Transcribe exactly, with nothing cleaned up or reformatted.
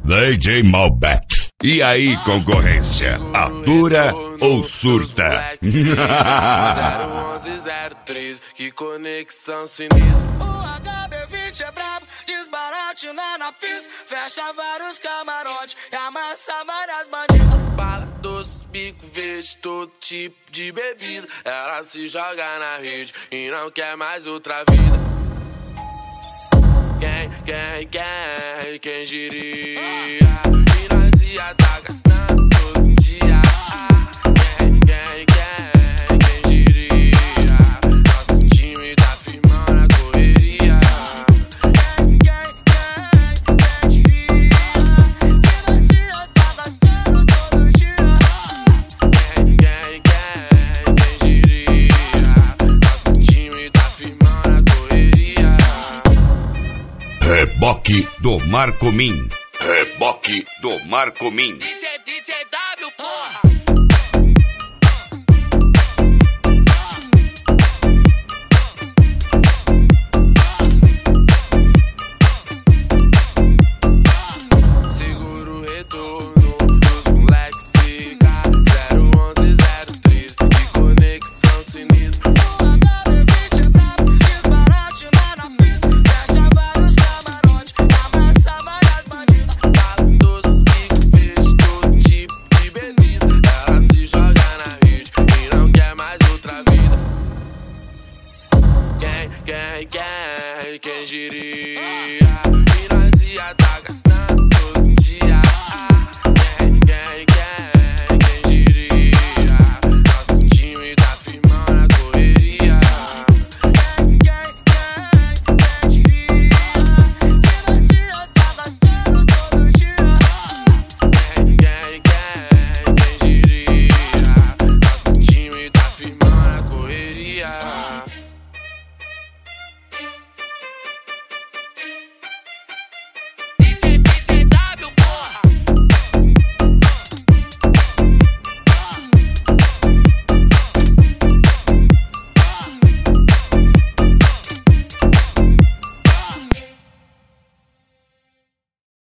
D J Malbec. E aí, concorrência, atura ou surta? zero onze zero três, que conexão sinistra. O H B vinte é brabo, desbaratina na pista, fecha vários camarotes e amassa várias bandidas. Bala, doce, bico verde, todo tipo de bebida. Ela se joga na rede e não quer mais outra vida. Quem, quem, quem, quem diria? E nós ia tá gastando todo dia. Quem, quem, quem, quem diria? Nosso time tá firmando a correria. Quem, quem, quem, quem diria? Que nós ia tá gastando todo dia. Quem, quem, quem, quem diria? Nosso time tá firmando a correria. Reboque do Marco Min. Reboque do Marco Min.